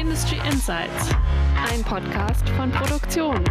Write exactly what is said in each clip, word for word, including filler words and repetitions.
Industry Insights, ein Podcast von Produktion.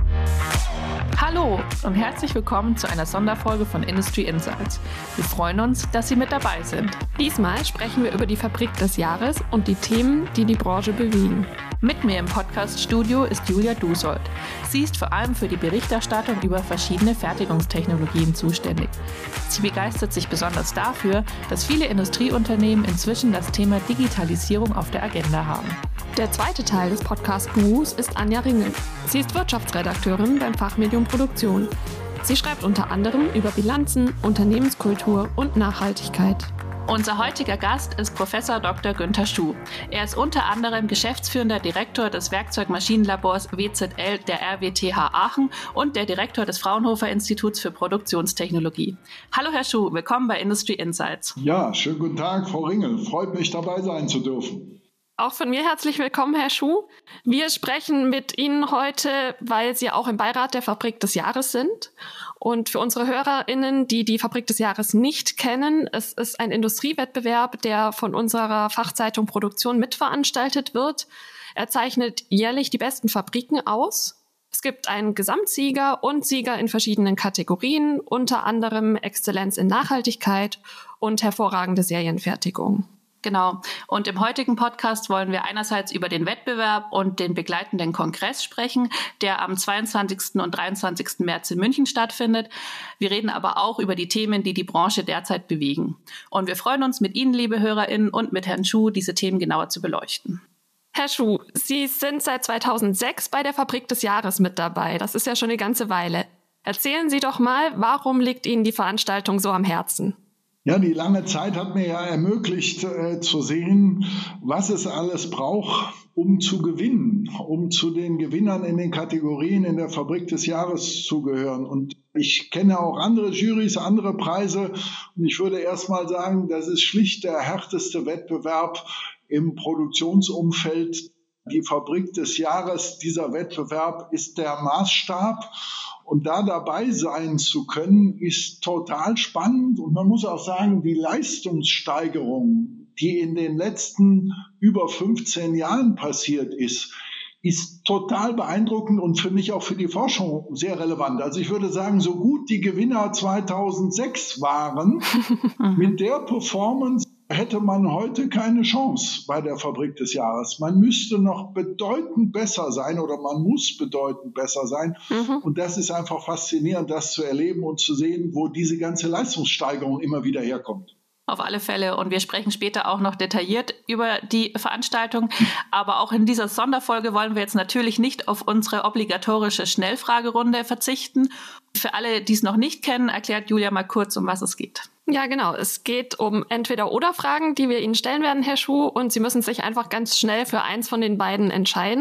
Hallo und herzlich willkommen zu einer Sonderfolge von Industry Insights. Wir freuen uns, dass Sie mit dabei sind. Diesmal sprechen wir über die Fabrik des Jahres und die Themen, die die Branche bewegen. Mit mir im Podcast-Studio ist Julia Dusold. Sie ist vor allem für die Berichterstattung über verschiedene Fertigungstechnologien zuständig. Sie begeistert sich besonders dafür, dass viele Industrieunternehmen inzwischen das Thema Digitalisierung auf der Agenda haben. Der zweite Teil des Podcast-Duos ist Anja Ringel. Sie ist Wirtschaftsredakteurin beim Fachmedium Produktion. Sie schreibt unter anderem über Bilanzen, Unternehmenskultur und Nachhaltigkeit. Unser heutiger Gast ist Professor Doktor Günther Schuh. Er ist unter anderem geschäftsführender Direktor des Werkzeugmaschinenlabors W Z L der R W T H Aachen und der Direktor des Fraunhofer Instituts für Produktionstechnologie. Hallo Herr Schuh, willkommen bei Industry Insights. Ja, schönen guten Tag, Frau Ringel. Freut mich, dabei sein zu dürfen. Auch von mir herzlich willkommen, Herr Schuh. Wir sprechen mit Ihnen heute, weil Sie auch im Beirat der Fabrik des Jahres sind. Und für unsere HörerInnen, die die Fabrik des Jahres nicht kennen, es ist ein Industriewettbewerb, der von unserer Fachzeitung Produktion mitveranstaltet wird. Er zeichnet jährlich die besten Fabriken aus. Es gibt einen Gesamtsieger und Sieger in verschiedenen Kategorien, unter anderem Exzellenz in Nachhaltigkeit und hervorragende Serienfertigung. Genau. Und im heutigen Podcast wollen wir einerseits über den Wettbewerb und den begleitenden Kongress sprechen, der am zweiundzwanzigsten und dreiundzwanzigsten März in München stattfindet. Wir reden aber auch über die Themen, die die Branche derzeit bewegen. Und wir freuen uns, mit Ihnen, liebe HörerInnen, und mit Herrn Schuh diese Themen genauer zu beleuchten. Herr Schuh, Sie sind seit zweitausendsechs bei der Fabrik des Jahres mit dabei. Das ist ja schon eine ganze Weile. Erzählen Sie doch mal, warum liegt Ihnen die Veranstaltung so am Herzen? Ja, die lange Zeit hat mir ja ermöglicht äh, zu sehen, was es alles braucht, um zu gewinnen, um zu den Gewinnern in den Kategorien in der Fabrik des Jahres zu gehören. Und ich kenne auch andere Jurys, andere Preise. Und ich würde erst mal sagen, das ist schlicht der härteste Wettbewerb im Produktionsumfeld. Die Fabrik des Jahres, dieser Wettbewerb ist der Maßstab. Und da dabei sein zu können, ist total spannend. Und man muss auch sagen, die Leistungssteigerung, die in den letzten über fünfzehn Jahren passiert ist, ist total beeindruckend und für mich auch für die Forschung sehr relevant. Also ich würde sagen, so gut die Gewinner zweitausendsechs waren, mit der Performance hätte man heute keine Chance bei der Fabrik des Jahres. Man müsste noch bedeutend besser sein oder man muss bedeutend besser sein. Mhm. Und das ist einfach faszinierend, das zu erleben und zu sehen, wo diese ganze Leistungssteigerung immer wieder herkommt. Auf alle Fälle. Und wir sprechen später auch noch detailliert über die Veranstaltung. Aber auch in dieser Sonderfolge wollen wir jetzt natürlich nicht auf unsere obligatorische Schnellfragerunde verzichten. Für alle, die es noch nicht kennen, erklärt Julia mal kurz, um was es geht. Ja, genau. Es geht um Entweder-oder-Fragen, die wir Ihnen stellen werden, Herr Schuh. Und Sie müssen sich einfach ganz schnell für eins von den beiden entscheiden.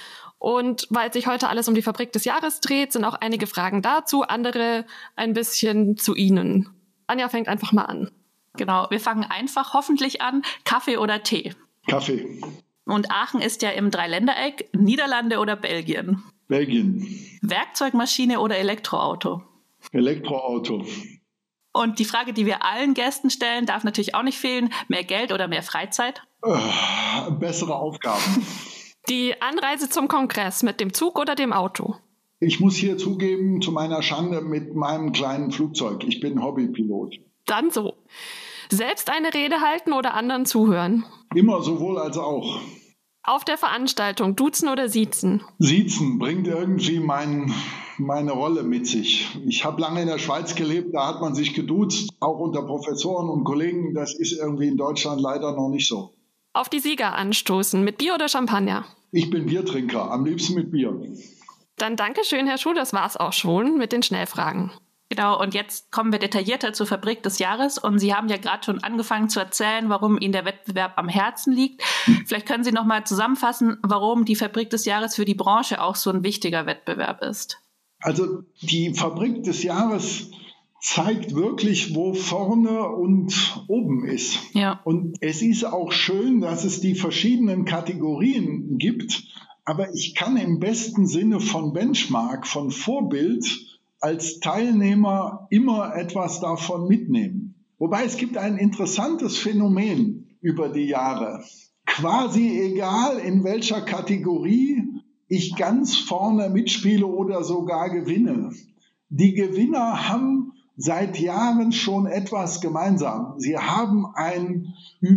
Und weil sich heute alles um die Fabrik des Jahres dreht, sind auch einige Fragen dazu, andere ein bisschen zu Ihnen. Anja fängt einfach mal an. Genau, wir fangen einfach hoffentlich an. Kaffee oder Tee? Kaffee. Und Aachen ist ja im Dreiländereck. Niederlande oder Belgien? Belgien. Werkzeugmaschine oder Elektroauto? Elektroauto. Und die Frage, die wir allen Gästen stellen, darf natürlich auch nicht fehlen. Mehr Geld oder mehr Freizeit? Uh, bessere Aufgaben. Die Anreise zum Kongress mit dem Zug oder dem Auto? Ich muss hier zugeben, zu meiner Schande, mit meinem kleinen Flugzeug. Ich bin Hobbypilot. Dann so. Selbst eine Rede halten oder anderen zuhören? Immer sowohl als auch. Auf der Veranstaltung duzen oder siezen? Siezen bringt irgendwie mein, meine Rolle mit sich. Ich habe lange in der Schweiz gelebt, da hat man sich geduzt, auch unter Professoren und Kollegen. Das ist irgendwie in Deutschland leider noch nicht so. Auf die Sieger anstoßen, mit Bier oder Champagner? Ich bin Biertrinker, am liebsten mit Bier. Dann danke schön, Herr Schuh, das war's auch schon mit den Schnellfragen. Genau, und jetzt kommen wir detaillierter zur Fabrik des Jahres. Und Sie haben ja gerade schon angefangen zu erzählen, warum Ihnen der Wettbewerb am Herzen liegt. Vielleicht können Sie noch mal zusammenfassen, warum die Fabrik des Jahres für die Branche auch so ein wichtiger Wettbewerb ist. Also die Fabrik des Jahres zeigt wirklich, wo vorne und oben ist. Ja. Und es ist auch schön, dass es die verschiedenen Kategorien gibt. Aber ich kann im besten Sinne von Benchmark, von Vorbild, als Teilnehmer immer etwas davon mitnehmen. Wobei es gibt ein interessantes Phänomen über die Jahre. quasi egal, in welcher Kategorie ich ganz vorne mitspiele oder sogar gewinne. Die Gewinner haben seit Jahren schon etwas gemeinsam. Sie haben ein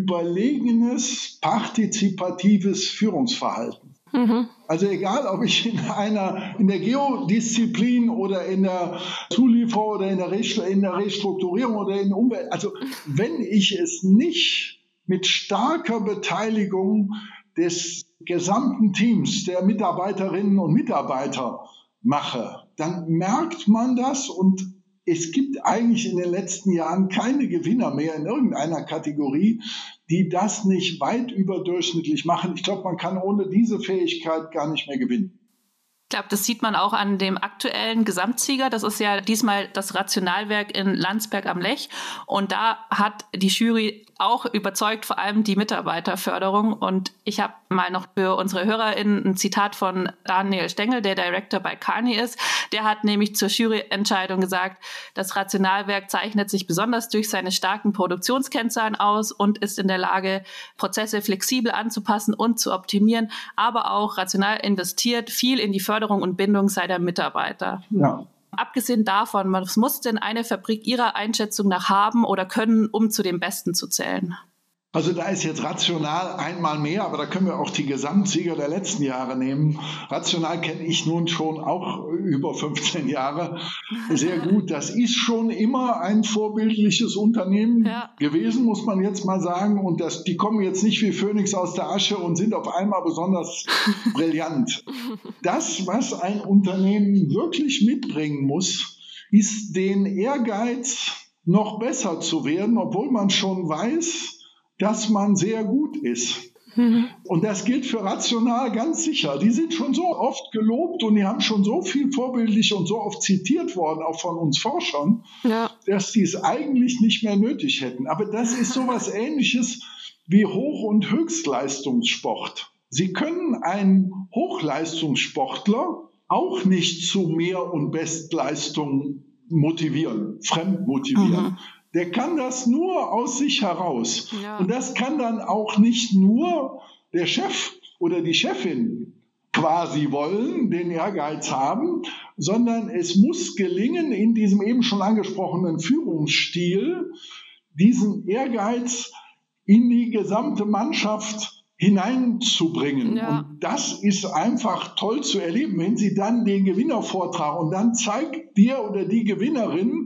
überlegenes, partizipatives Führungsverhalten. Mhm. Also egal, ob ich in einer, in der Geodisziplin oder in der Zulieferung oder in der, Rest, in der Restrukturierung oder in der Umwelt, also wenn ich es nicht mit starker Beteiligung des gesamten Teams, der Mitarbeiterinnen und Mitarbeiter mache, dann merkt man das, und es gibt eigentlich in den letzten Jahren keine Gewinner mehr in irgendeiner Kategorie, die das nicht weit überdurchschnittlich machen. Ich glaube, man kann ohne diese Fähigkeit gar nicht mehr gewinnen. Ich glaube, das sieht man auch an dem aktuellen Gesamtsieger. Das ist ja diesmal das Rationalwerk in Landsberg am Lech. Und da hat die Jury auch überzeugt, vor allem die Mitarbeiterförderung. Und ich habe mal noch für unsere HörerInnen ein Zitat von Daniel Stengel, der Director bei Kearney ist. Der hat nämlich zur Juryentscheidung gesagt, das Rationalwerk zeichnet sich besonders durch seine starken Produktionskennzahlen aus und ist in der Lage, Prozesse flexibel anzupassen und zu optimieren, aber auch rational investiert viel in die Förderung und Bindung seiner Mitarbeiter. Ja. Abgesehen davon, was muss denn eine Fabrik Ihrer Einschätzung nach haben oder können, um zu den Besten zu zählen? Also da ist jetzt Rational einmal mehr, aber da können wir auch die Gesamtsieger der letzten Jahre nehmen. Rational kenne ich nun schon auch über fünfzehn Jahre sehr gut. Das ist schon immer ein vorbildliches Unternehmen ja. gewesen, muss man jetzt mal sagen. Und das, die kommen jetzt nicht wie Phönix aus der Asche und sind auf einmal besonders brillant. Das, was ein Unternehmen wirklich mitbringen muss, ist den Ehrgeiz, noch besser zu werden, obwohl man schon weiß, dass man sehr gut ist. Mhm. Und das gilt für Rational ganz sicher. Die sind schon so oft gelobt und die haben schon so viel vorbildlich und so oft zitiert worden, auch von uns Forschern, ja. dass die es eigentlich nicht mehr nötig hätten. Aber das ist sowas Ähnliches wie Hoch- und Höchstleistungssport. Sie können einen Hochleistungssportler auch nicht zu Mehr- und Bestleistung motivieren, fremd motivieren. Mhm. Der kann das nur aus sich heraus. Ja. Und das kann dann auch nicht nur der Chef oder die Chefin quasi wollen, den Ehrgeiz haben, sondern es muss gelingen, in diesem eben schon angesprochenen Führungsstil, diesen Ehrgeiz in die gesamte Mannschaft hineinzubringen. Ja. Und das ist einfach toll zu erleben, wenn Sie dann den Gewinnervortrag und dann zeigt der oder die Gewinnerin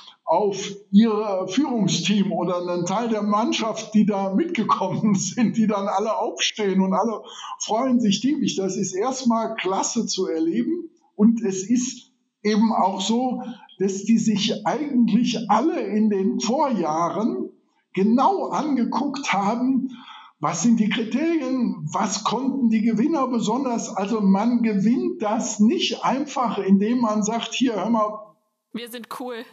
auf ihr Führungsteam oder einen Teil der Mannschaft, die da mitgekommen sind, die dann alle aufstehen und alle freuen sich tiefig. Das ist erstmal klasse zu erleben. Und es ist eben auch so, dass die sich eigentlich alle in den Vorjahren genau angeguckt haben, was sind die Kriterien, was konnten die Gewinner besonders. Also man gewinnt das nicht einfach, indem man sagt, hier, hör mal, wir sind cool.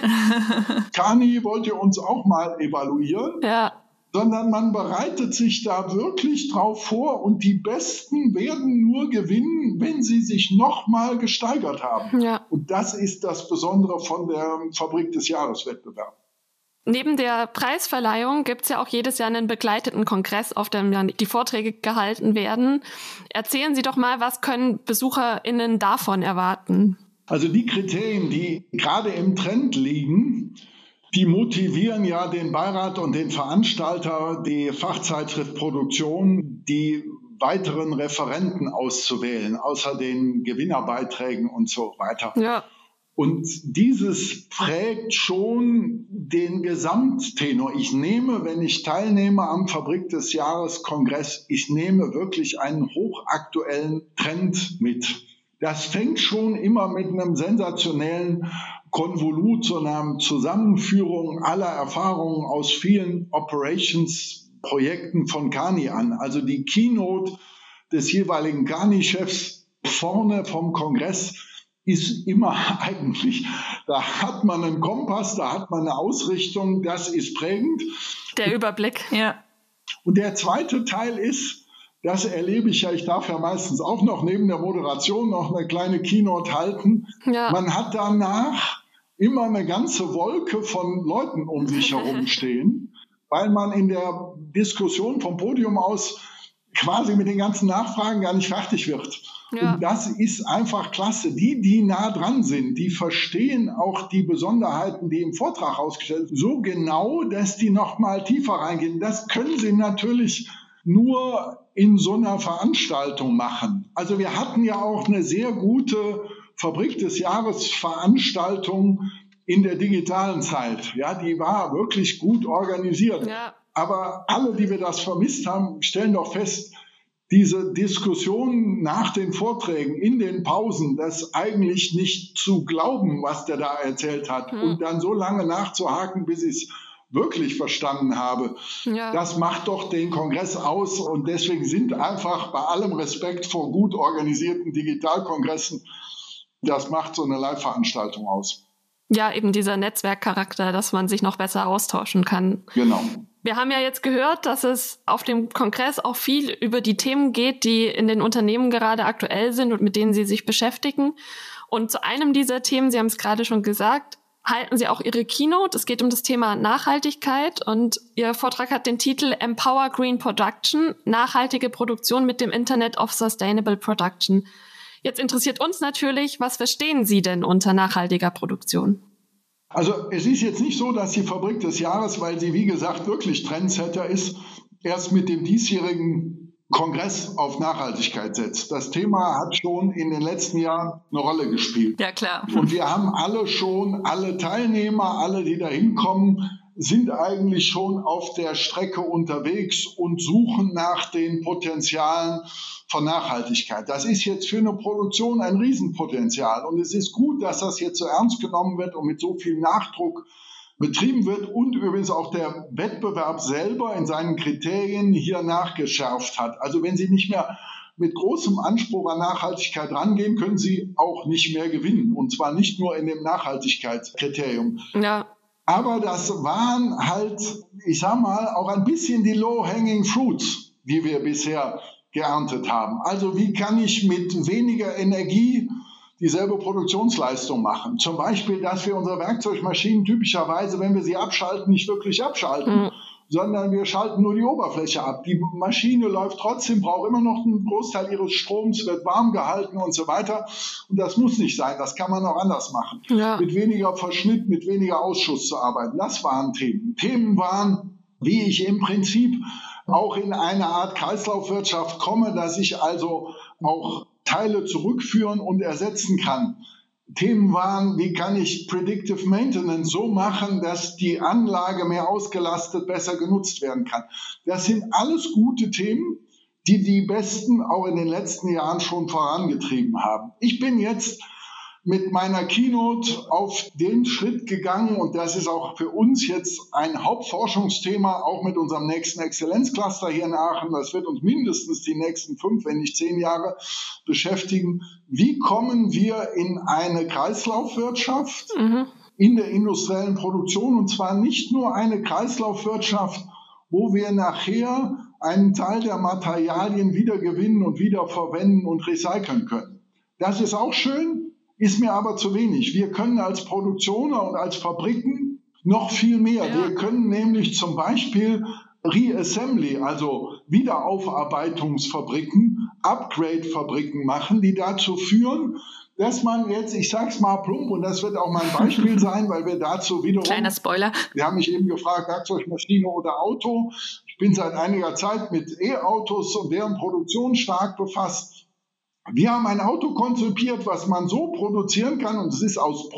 Kearney wollt ihr uns auch mal evaluieren? Ja. Sondern man bereitet sich da wirklich drauf vor und die Besten werden nur gewinnen, wenn sie sich nochmal gesteigert haben. Ja. Und das ist das Besondere von der Fabrik des Jahres-Wettbewerb. Neben der Preisverleihung gibt es ja auch jedes Jahr einen begleiteten Kongress, auf dem dann die Vorträge gehalten werden. Erzählen Sie doch mal, was können BesucherInnen davon erwarten? Also die Kriterien, die gerade im Trend liegen, die motivieren ja den Beirat und den Veranstalter, die Fachzeitschriftproduktion, die weiteren Referenten auszuwählen, außer den Gewinnerbeiträgen und so weiter. Ja. Und dieses prägt schon den Gesamttenor. Ich nehme, wenn ich teilnehme am Fabrik des Jahres Kongress, ich nehme wirklich einen hochaktuellen Trend mit. Das fängt schon immer mit einem sensationellen Konvolut, so einer Zusammenführung aller Erfahrungen aus vielen Operations-Projekten von Kearney an. Also die Keynote des jeweiligen Kearney-Chefs vorne vom Kongress ist immer eigentlich, da hat man einen Kompass, da hat man eine Ausrichtung, das ist prägend. Der Überblick, ja. Und der zweite Teil ist, das erlebe ich ja, ich darf ja meistens auch noch neben der Moderation noch eine kleine Keynote halten. Ja. Man hat danach immer eine ganze Wolke von Leuten um sich herum stehen, weil man in der Diskussion vom Podium aus quasi mit den ganzen Nachfragen gar nicht fertig wird. Ja. Und das ist einfach klasse. Die, die nah dran sind, die verstehen auch die Besonderheiten, die im Vortrag ausgestellt sind, so genau, dass die noch mal tiefer reingehen. Das können sie natürlich nur in so einer Veranstaltung machen. Also wir hatten ja auch eine sehr gute Fabrik des Jahres Veranstaltung in der digitalen Zeit. Ja, die war wirklich gut organisiert. Ja. Aber alle, die wir das vermisst haben, stellen doch fest, diese Diskussion nach den Vorträgen, in den Pausen, das eigentlich nicht zu glauben, was der da erzählt hat, hm. und dann so lange nachzuhaken, bis ich es wirklich verstanden habe, ja. Das macht doch den Kongress aus. Und deswegen sind einfach bei allem Respekt vor gut organisierten Digitalkongressen, das macht so eine Live-Veranstaltung aus. Ja, eben dieser Netzwerkcharakter, dass man sich noch besser austauschen kann. Genau. Wir haben ja jetzt gehört, dass es auf dem Kongress auch viel über die Themen geht, die in den Unternehmen gerade aktuell sind und mit denen sie sich beschäftigen. Und zu einem dieser Themen, Sie haben es gerade schon gesagt, halten Sie auch Ihre Keynote. Es geht um das Thema Nachhaltigkeit und Ihr Vortrag hat den Titel Empower Green Production, nachhaltige Produktion mit dem Internet of Sustainable Production. Jetzt interessiert uns natürlich, was verstehen Sie denn unter nachhaltiger Produktion? Also es ist jetzt nicht so, dass die Fabrik des Jahres, weil sie wie gesagt wirklich Trendsetter ist, erst mit dem diesjährigen Kongress auf Nachhaltigkeit setzt. Das Thema hat schon in den letzten Jahren eine Rolle gespielt. Ja, klar. Und wir haben alle schon, alle Teilnehmer, alle, die da hinkommen, sind eigentlich schon auf der Strecke unterwegs und suchen nach den Potenzialen von Nachhaltigkeit. Das ist jetzt für eine Produktion ein Riesenpotenzial. Und es ist gut, dass das jetzt so ernst genommen wird und mit so viel Nachdruck betrieben wird und übrigens auch der Wettbewerb selber in seinen Kriterien hier nachgeschärft hat. Also wenn Sie nicht mehr mit großem Anspruch an Nachhaltigkeit rangehen, können Sie auch nicht mehr gewinnen. Und zwar nicht nur in dem Nachhaltigkeitskriterium. Ja. Aber das waren halt, ich sag mal, auch ein bisschen die low-hanging fruits, die wir bisher geerntet haben. Also wie kann ich mit weniger Energie dieselbe Produktionsleistung machen? Zum Beispiel, dass wir unsere Werkzeugmaschinen typischerweise, wenn wir sie abschalten, nicht wirklich abschalten, mhm. sondern wir schalten nur die Oberfläche ab. Die Maschine läuft trotzdem, braucht immer noch einen Großteil ihres Stroms, wird warm gehalten und so weiter. Und das muss nicht sein, das kann man auch anders machen. Ja. Mit weniger Verschnitt, mit weniger Ausschuss zu arbeiten. Das waren Themen. Themen waren, wie ich im Prinzip auch in eine Art Kreislaufwirtschaft komme, dass ich also auch Teile zurückführen und ersetzen kann. Themen waren, wie kann ich Predictive Maintenance so machen, dass die Anlage mehr ausgelastet, besser genutzt werden kann. Das sind alles gute Themen, die die Besten auch in den letzten Jahren schon vorangetrieben haben. Ich bin jetzt mit meiner Keynote auf den Schritt gegangen und das ist auch für uns jetzt ein Hauptforschungsthema, auch mit unserem nächsten Exzellenzcluster hier in Aachen. Das wird uns mindestens die nächsten fünf, wenn nicht zehn Jahre beschäftigen. Wie kommen wir in eine Kreislaufwirtschaft mhm. in der industriellen Produktion und zwar nicht nur eine Kreislaufwirtschaft, wo wir nachher einen Teil der Materialien wiedergewinnen und wiederverwenden und recyceln können. Das ist auch schön. Ist mir aber zu wenig. Wir können als Produktioner und als Fabriken noch viel mehr. Ja. Wir können nämlich zum Beispiel Reassembly, also Wiederaufarbeitungsfabriken, Upgrade-Fabriken machen, die dazu führen, dass man jetzt, ich sag's mal plump, und das wird auch mein Beispiel sein, weil wir dazu wiederum... Kleiner Spoiler. Sie haben mich eben gefragt, Werkzeugmaschine oder Auto. Ich bin seit einiger Zeit mit E-Autos und deren Produktion stark befasst. Wir haben ein Auto konzipiert, was man so produzieren kann, und es ist aus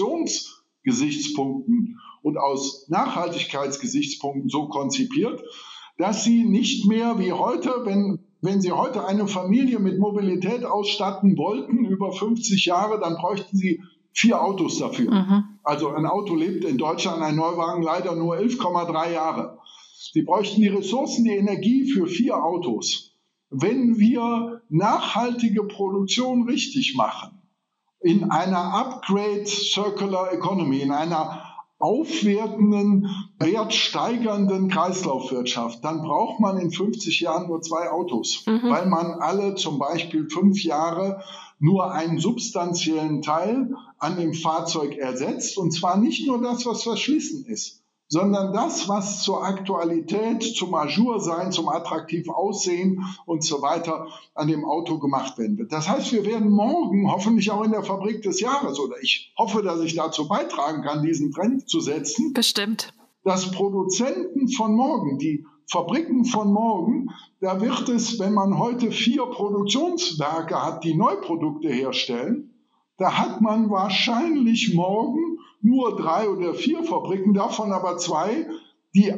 Produktionsgesichtspunkten und aus Nachhaltigkeitsgesichtspunkten so konzipiert, dass Sie nicht mehr wie heute, wenn, wenn Sie heute eine Familie mit Mobilität ausstatten wollten, über fünfzig Jahre, dann bräuchten Sie vier Autos dafür. Mhm. Also ein Auto lebt in Deutschland, ein Neuwagen leider nur elf Komma drei Jahre. Sie bräuchten die Ressourcen, die Energie für vier Autos. Wenn wir nachhaltige Produktion richtig machen, in einer Upgrade Circular Economy, in einer aufwertenden, wertsteigernden Kreislaufwirtschaft, dann braucht man in fünfzig Jahren nur zwei Autos, mhm. weil man alle zum Beispiel fünf Jahre nur einen substanziellen Teil an dem Fahrzeug ersetzt, und zwar nicht nur das, was verschlissen ist, sondern das, was zur Aktualität, zum Ajoursein, zum attraktiv Aussehen und so weiter an dem Auto gemacht werden wird. Das heißt, wir werden morgen hoffentlich auch in der Fabrik des Jahres, oder ich hoffe, dass ich dazu beitragen kann, diesen Trend zu setzen. Bestimmt. Dass Produzenten von morgen, die Fabriken von morgen, da wird es, wenn man heute vier Produktionswerke hat, die Neuprodukte herstellen, da hat man wahrscheinlich morgen nur drei oder vier Fabriken, davon aber zwei, die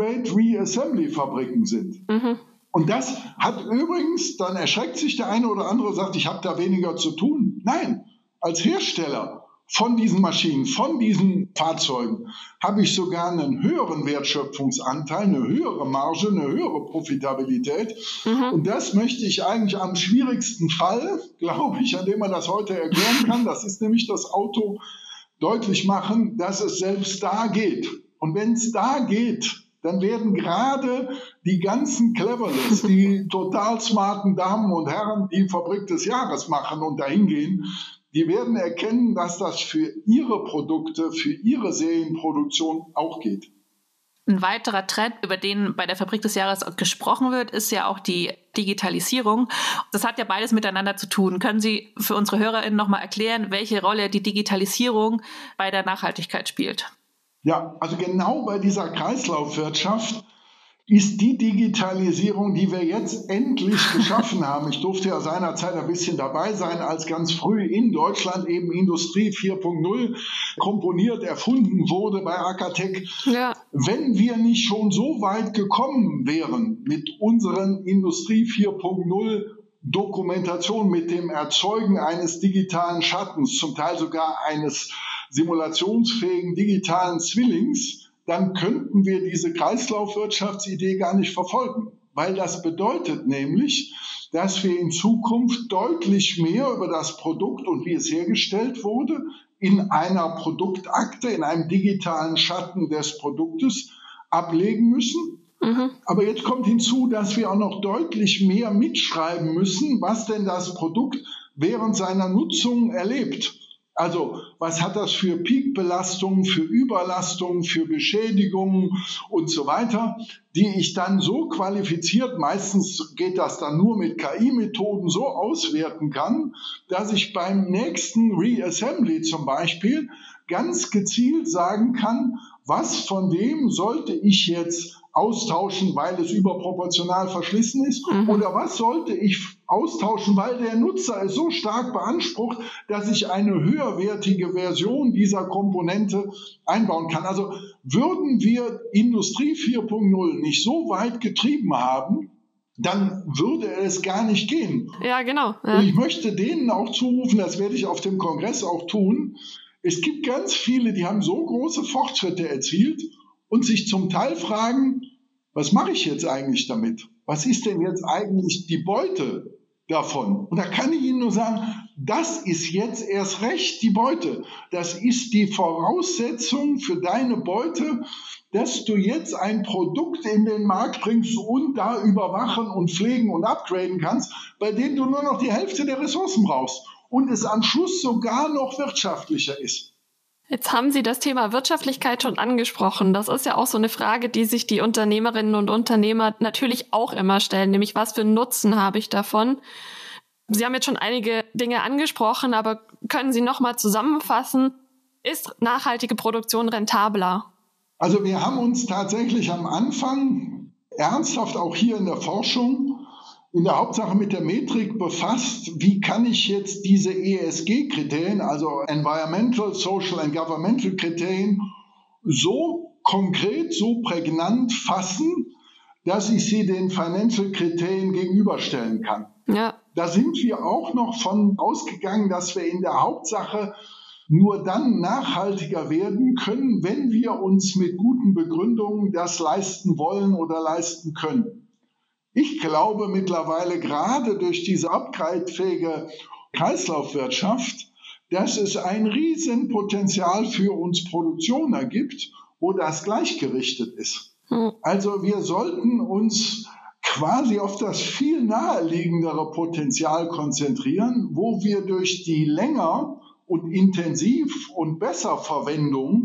Upgrade-Reassembly-Fabriken sind. Mhm. Und das hat übrigens, dann erschreckt sich der eine oder andere, sagt, ich habe da weniger zu tun. Nein, als Hersteller von diesen Maschinen, von diesen Fahrzeugen habe ich sogar einen höheren Wertschöpfungsanteil, eine höhere Marge, eine höhere Profitabilität. Mhm. Und das möchte ich eigentlich am schwierigsten Fall, glaube ich, an dem man das heute erklären kann, das ist nämlich das Auto, deutlich machen, dass es selbst da geht. Und wenn es da geht, dann werden gerade die ganzen Cleverless, die total smarten Damen und Herren, die Fabrik des Jahres machen und dahin gehen, die werden erkennen, dass das für ihre Produkte, für ihre Serienproduktion auch geht. Ein weiterer Trend, über den bei der Fabrik des Jahres gesprochen wird, ist ja auch die Digitalisierung. Das hat ja beides miteinander zu tun. Können Sie für unsere HörerInnen nochmal erklären, welche Rolle die Digitalisierung bei der Nachhaltigkeit spielt? Ja, also genau bei dieser Kreislaufwirtschaft ist die Digitalisierung, die wir jetzt endlich geschaffen haben. Ich durfte ja seinerzeit ein bisschen dabei sein, als ganz früh in Deutschland eben Industrie vier Punkt null komponiert, erfunden wurde bei Akatec. Ja. Wenn wir nicht schon so weit gekommen wären mit unseren Industrie vier Punkt null Dokumentation, mit dem Erzeugen eines digitalen Schattens, zum Teil sogar eines simulationsfähigen digitalen Zwillings, dann könnten wir diese Kreislaufwirtschaftsidee gar nicht verfolgen. Weil das bedeutet nämlich, dass wir in Zukunft deutlich mehr über das Produkt und wie es hergestellt wurde, in einer Produktakte, in einem digitalen Schatten des Produktes ablegen müssen. Mhm. Aber jetzt kommt hinzu, dass wir auch noch deutlich mehr mitschreiben müssen, was denn das Produkt während seiner Nutzung erlebt. Also was hat das für Peakbelastungen, für Überlastungen, für Beschädigungen und so weiter, die ich dann so qualifiziert, meistens geht das dann nur mit K I-Methoden, so auswerten kann, dass ich beim nächsten Reassembly zum Beispiel ganz gezielt sagen kann, was von dem sollte ich jetzt austauschen, weil es überproportional verschlissen ist, mhm. oder was sollte ich austauschen, weil der Nutzer es so stark beansprucht, dass ich eine höherwertige Version dieser Komponente einbauen kann. Also würden wir Industrie vier Punkt null nicht so weit getrieben haben, dann würde es gar nicht gehen. Ja, genau. Ja. Und ich möchte denen auch zurufen, das werde ich auf dem Kongress auch tun, es gibt ganz viele, die haben so große Fortschritte erzielt und sich zum Teil fragen, was mache ich jetzt eigentlich damit? Was ist denn jetzt eigentlich die Beute davon? Und da kann ich Ihnen nur sagen, das ist jetzt erst recht die Beute. Das ist die Voraussetzung für deine Beute, dass du jetzt ein Produkt in den Markt bringst und da überwachen und pflegen und upgraden kannst, bei dem du nur noch die Hälfte der Ressourcen brauchst und es am Schluss sogar noch wirtschaftlicher ist. Jetzt haben Sie das Thema Wirtschaftlichkeit schon angesprochen. Das ist ja auch so eine Frage, die sich die Unternehmerinnen und Unternehmer natürlich auch immer stellen, nämlich was für einen Nutzen habe ich davon? Sie haben jetzt schon einige Dinge angesprochen, aber können Sie noch mal zusammenfassen, ist nachhaltige Produktion rentabler? Also wir haben uns tatsächlich am Anfang ernsthaft auch hier in der Forschung in der Hauptsache mit der Metrik befasst, wie kann ich jetzt diese E S G-Kriterien, also Environmental, Social and Governmental Kriterien, so konkret, so prägnant fassen, dass ich sie den Financial-Kriterien gegenüberstellen kann. Ja. Da sind wir auch noch von ausgegangen, dass wir in der Hauptsache nur dann nachhaltiger werden können, wenn wir uns mit guten Begründungen das leisten wollen oder leisten können. Ich glaube mittlerweile gerade durch diese upgradefähige Kreislaufwirtschaft, dass es ein Riesenpotenzial für uns Produktion ergibt, wo das gleichgerichtet ist. Hm. Also wir sollten uns quasi auf das viel naheliegendere Potenzial konzentrieren, wo wir durch die länger und intensiv und besser Verwendung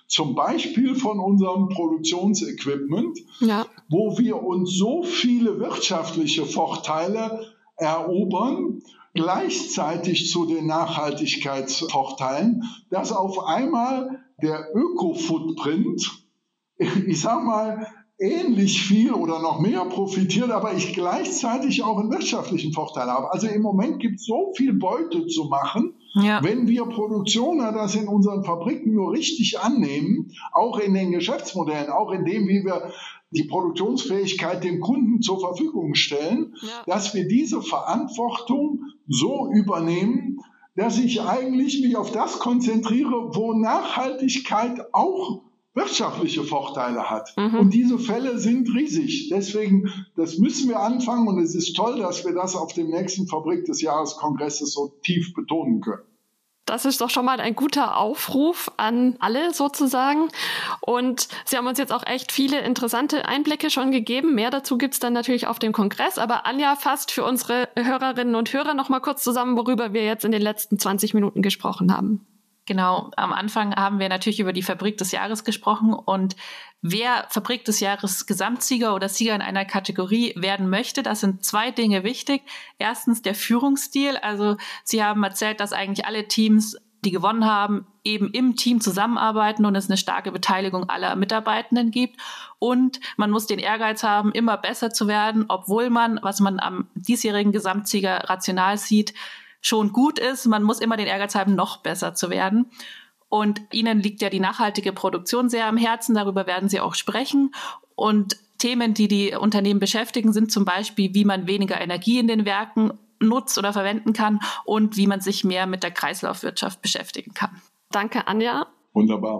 Zum Beispiel von unserem Produktionsequipment, ja. wo wir uns so viele wirtschaftliche Vorteile erobern, gleichzeitig zu den Nachhaltigkeitsvorteilen, dass auf einmal der Öko-Footprint, ich sag mal, ähnlich viel oder noch mehr profitiert, aber ich gleichzeitig auch einen wirtschaftlichen Vorteil habe. Also im Moment gibt es so viel Beute zu machen, ja. wenn wir Produktioner das in unseren Fabriken nur richtig annehmen, auch in den Geschäftsmodellen, auch in dem, wie wir die Produktionsfähigkeit dem Kunden zur Verfügung stellen, ja. dass wir diese Verantwortung so übernehmen, dass ich eigentlich mich auf das konzentriere, wo Nachhaltigkeit auch wirtschaftliche Vorteile hat. Mhm. Und diese Fälle sind riesig. Deswegen, das müssen wir anfangen und es ist toll, dass wir das auf dem nächsten Fabrik des Jahreskongresses so tief betonen können. Das ist doch schon mal ein guter Aufruf an alle sozusagen. Und Sie haben uns jetzt auch echt viele interessante Einblicke schon gegeben. Mehr dazu gibt's dann natürlich auf dem Kongress. Aber Anja fasst für unsere Hörerinnen und Hörer noch mal kurz zusammen, worüber wir jetzt in den letzten zwanzig Minuten gesprochen haben. Genau, am Anfang haben wir natürlich über die Fabrik des Jahres gesprochen und wer Fabrik des Jahres Gesamtsieger oder Sieger in einer Kategorie werden möchte, das sind zwei Dinge wichtig. Erstens der Führungsstil, also Sie haben erzählt, dass eigentlich alle Teams, die gewonnen haben, eben im Team zusammenarbeiten und es eine starke Beteiligung aller Mitarbeitenden gibt. Und man muss den Ehrgeiz haben, immer besser zu werden, obwohl man, was man am diesjährigen Gesamtsieger rational sieht, schon gut ist. Man muss immer den Ehrgeiz haben, noch besser zu werden. Und Ihnen liegt ja die nachhaltige Produktion sehr am Herzen. Darüber werden Sie auch sprechen. Und Themen, die die Unternehmen beschäftigen, sind zum Beispiel, wie man weniger Energie in den Werken nutzt oder verwenden kann und wie man sich mehr mit der Kreislaufwirtschaft beschäftigen kann. Danke, Anja. Wunderbar.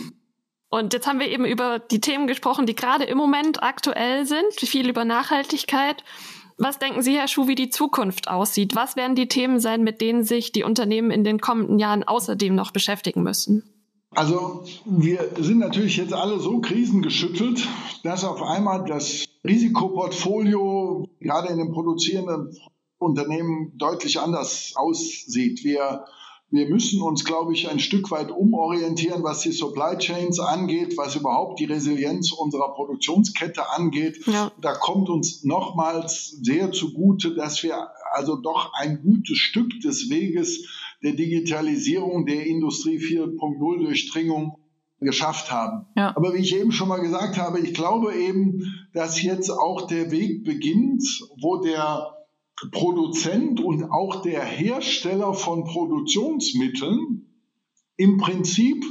Und jetzt haben wir eben über die Themen gesprochen, die gerade im Moment aktuell sind, viel über Nachhaltigkeit. Was denken Sie, Herr Schuh, wie die Zukunft aussieht? Was werden die Themen sein, mit denen sich die Unternehmen in den kommenden Jahren außerdem noch beschäftigen müssen? Also wir sind natürlich jetzt alle so krisengeschüttelt, dass auf einmal das Risikoportfolio gerade in den produzierenden Unternehmen deutlich anders aussieht. Wir Wir müssen uns, glaube ich, ein Stück weit umorientieren, was die Supply Chains angeht, was überhaupt die Resilienz unserer Produktionskette angeht. Ja. Da kommt uns nochmals sehr zugute, dass wir also doch ein gutes Stück des Weges der Digitalisierung, der Industrie vier Punkt null Durchdringung geschafft haben. Ja. Aber wie ich eben schon mal gesagt habe, ich glaube eben, dass jetzt auch der Weg beginnt, wo der Produzent und auch der Hersteller von Produktionsmitteln im Prinzip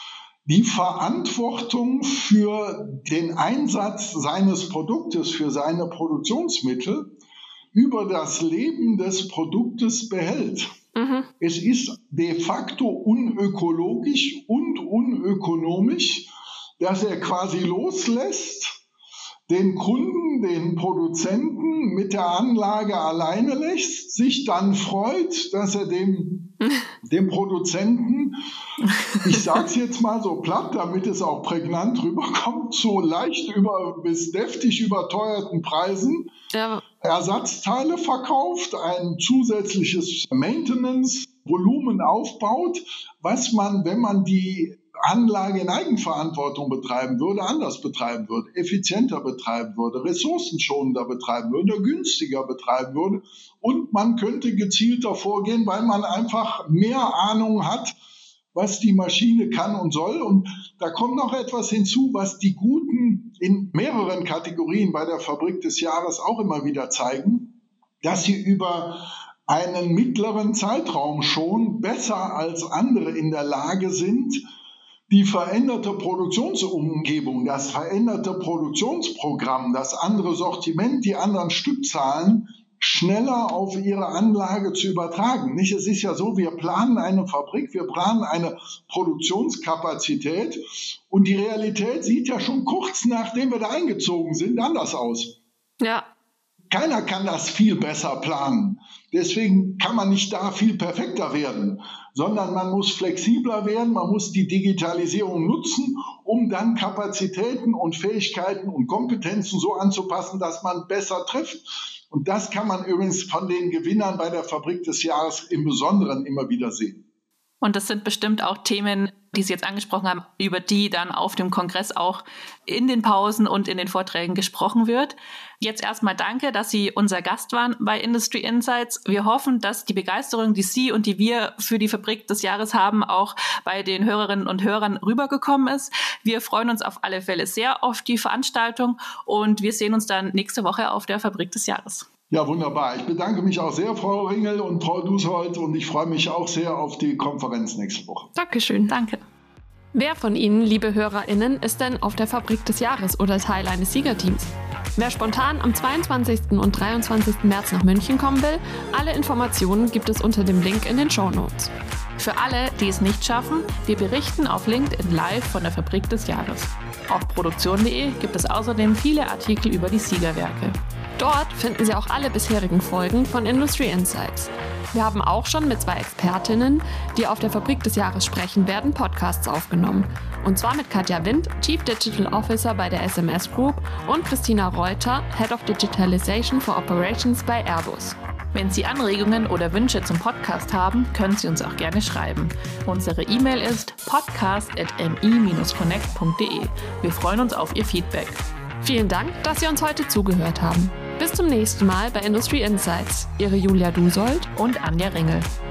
die Verantwortung für den Einsatz seines Produktes, für seine Produktionsmittel über das Leben des Produktes behält. Mhm. Es ist de facto unökologisch und unökonomisch, dass er quasi loslässt, den Kunden, den Produzenten mit der Anlage alleine lässt, sich dann freut, dass er dem, dem Produzenten, ich sage es jetzt mal so platt, damit es auch prägnant rüberkommt, zu leicht über bis deftig überteuerten Preisen ja. Ersatzteile verkauft, ein zusätzliches Maintenance-Volumen aufbaut, was man, wenn man die Anlage in Eigenverantwortung betreiben würde, anders betreiben würde, effizienter betreiben würde, ressourcenschonender betreiben würde, günstiger betreiben würde und man könnte gezielter vorgehen, weil man einfach mehr Ahnung hat, was die Maschine kann und soll. Und da kommt noch etwas hinzu, was die Guten in mehreren Kategorien bei der Fabrik des Jahres auch immer wieder zeigen, dass sie über einen mittleren Zeitraum schon besser als andere in der Lage sind, die veränderte Produktionsumgebung, das veränderte Produktionsprogramm, das andere Sortiment, die anderen Stückzahlen schneller auf ihre Anlage zu übertragen. Nicht? Es ist ja so, wir planen eine Fabrik, wir planen eine Produktionskapazität und die Realität sieht ja schon kurz nachdem wir da eingezogen sind anders aus. Ja. Keiner kann das viel besser planen. Deswegen kann man nicht da viel perfekter werden, sondern man muss flexibler werden, man muss die Digitalisierung nutzen, um dann Kapazitäten und Fähigkeiten und Kompetenzen so anzupassen, dass man besser trifft. Und das kann man übrigens von den Gewinnern bei der Fabrik des Jahres im Besonderen immer wieder sehen. Und das sind bestimmt auch Themen, die Sie jetzt angesprochen haben, über die dann auf dem Kongress auch in den Pausen und in den Vorträgen gesprochen wird. Jetzt erstmal danke, dass Sie unser Gast waren bei Industry Insights. Wir hoffen, dass die Begeisterung, die Sie und die wir für die Fabrik des Jahres haben, auch bei den Hörerinnen und Hörern rübergekommen ist. Wir freuen uns auf alle Fälle sehr auf die Veranstaltung und wir sehen uns dann nächste Woche auf der Fabrik des Jahres. Ja, wunderbar. Ich bedanke mich auch sehr, Frau Ringel und Frau Dushold, und ich freue mich auch sehr auf die Konferenz nächste Woche. Dankeschön. Danke. Wer von Ihnen, liebe HörerInnen, ist denn auf der Fabrik des Jahres oder Teil eines Siegerteams? Wer spontan am zweiundzwanzigsten und dreiundzwanzigsten März nach München kommen will, alle Informationen gibt es unter dem Link in den Shownotes. Für alle, die es nicht schaffen, wir berichten auf LinkedIn live von der Fabrik des Jahres. Auf produktion punkt de gibt es außerdem viele Artikel über die Siegerwerke. Dort finden Sie auch alle bisherigen Folgen von Industry Insights. Wir haben auch schon mit zwei Expertinnen, die auf der Fabrik des Jahres sprechen werden, Podcasts aufgenommen. Und zwar mit Katja Wind, Chief Digital Officer bei der S M S Group, und Christina Reuter, Head of Digitalization for Operations bei Airbus. Wenn Sie Anregungen oder Wünsche zum Podcast haben, können Sie uns auch gerne schreiben. Unsere E-Mail ist podcast at m i dash connect punkt de. Wir freuen uns auf Ihr Feedback. Vielen Dank, dass Sie uns heute zugehört haben. Bis zum nächsten Mal bei Industry Insights. Ihre Julia Dusold und Anja Ringel.